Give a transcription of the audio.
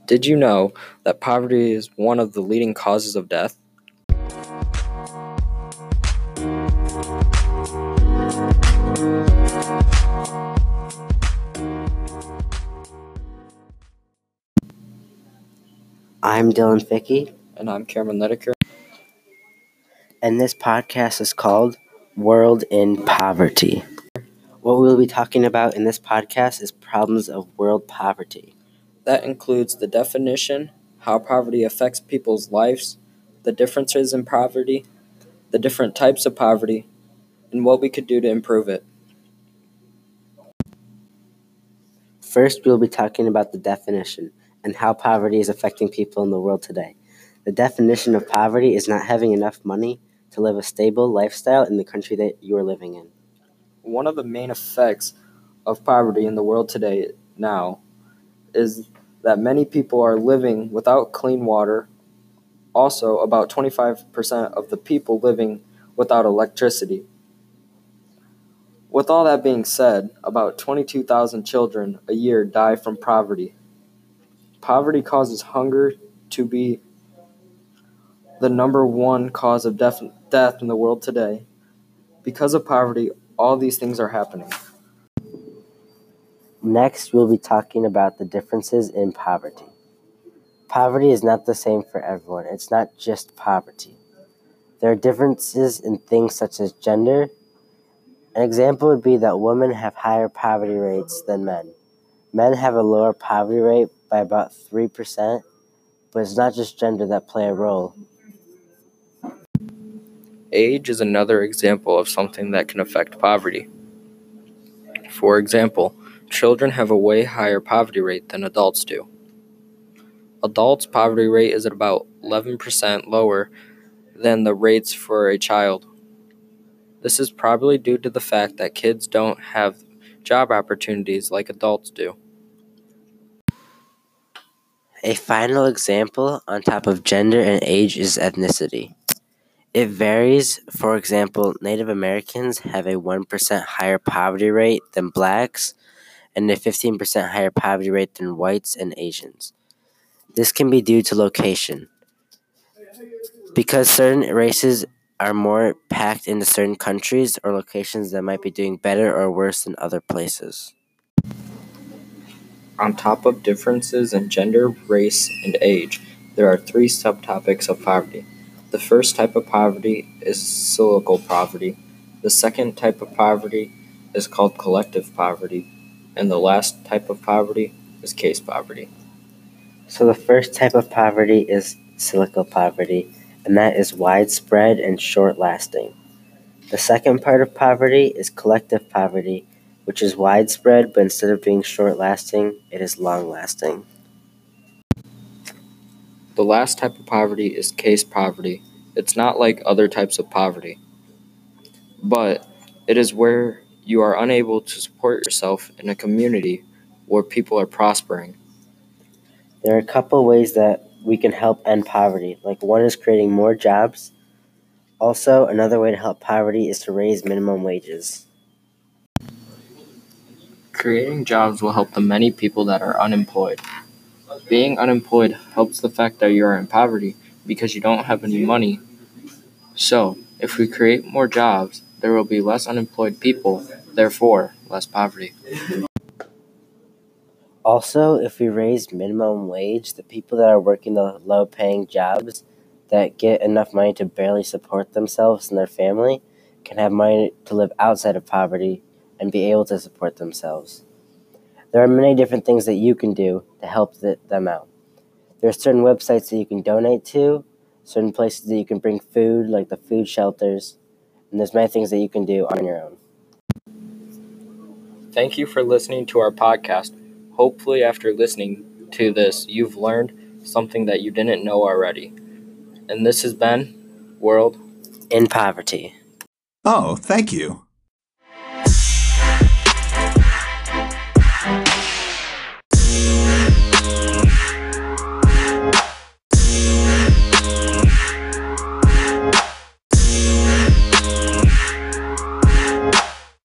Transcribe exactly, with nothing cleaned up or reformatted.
Did you know that poverty is one of the leading causes of death? I'm Dylan Fickey. And I'm Cameron Lideker. And this podcast is called World in Poverty. What we'll be talking about in this podcast is problems of world poverty. That includes the definition, how poverty affects people's lives, the differences in poverty, the different types of poverty, and what we could do to improve it. First, we'll be talking about the definition and how poverty is affecting people in the world today. The definition of poverty is not having enough money to live a stable lifestyle in the country that you are living in. One of the main effects of poverty in the world today now is that many people are living without clean water. Also, about twenty-five percent of the people living without electricity. With all that being said, about twenty-two thousand children a year die from poverty. Poverty causes hunger to be the number one cause of death, death in the world today. Because of poverty, all these things are happening. Next, we'll be talking about the differences in poverty. Poverty is not the same for everyone. It's not just poverty. There are differences in things such as gender. An example would be that women have higher poverty rates than men. Men have a lower poverty rate by about three percent, but it's not just gender that play a role. Age is another example of something that can affect poverty. For example, children have a way higher poverty rate than adults do. Adults' poverty rate is at about eleven percent lower than the rates for a child. This is probably due to the fact that kids don't have job opportunities like adults do. A final example on top of gender and age is ethnicity. It varies. For example, Native Americans have a one percent higher poverty rate than blacks and a fifteen percent higher poverty rate than whites and Asians. This can be due to location. Because certain races are more packed into certain countries or locations that might be doing better or worse than other places. On top of differences in gender, race, and age, there are three subtopics of poverty. The first type of poverty is cyclical poverty. The second type of poverty is called collective poverty. And the last type of poverty is case poverty. So the first type of poverty is cyclical poverty, and that is widespread and short-lasting. The second part of poverty is collective poverty, which is widespread, but instead of being short-lasting, it is long-lasting. The last type of poverty is case poverty. It's not like other types of poverty, but it is where you are unable to support yourself in a community where people are prospering. There are a couple ways that we can help end poverty. Like one is creating more jobs. Also, another way to help poverty is to raise minimum wages. Creating jobs will help the many people that are unemployed. Being unemployed helps the fact that you are in poverty because you don't have any money. So, if we create more jobs, there will be less unemployed people, therefore, less poverty. Also, if we raise minimum wage, the people that are working the low-paying jobs that get enough money to barely support themselves and their family can have money to live outside of poverty and be able to support themselves. There are many different things that you can do to help th- them out. There are certain websites that you can donate to, certain places that you can bring food, like the food shelters, and there's many things that you can do on your own. Thank you for listening to our podcast. Hopefully, after listening to this, you've learned something that you didn't know already. And this has been World in Poverty. Oh, thank you.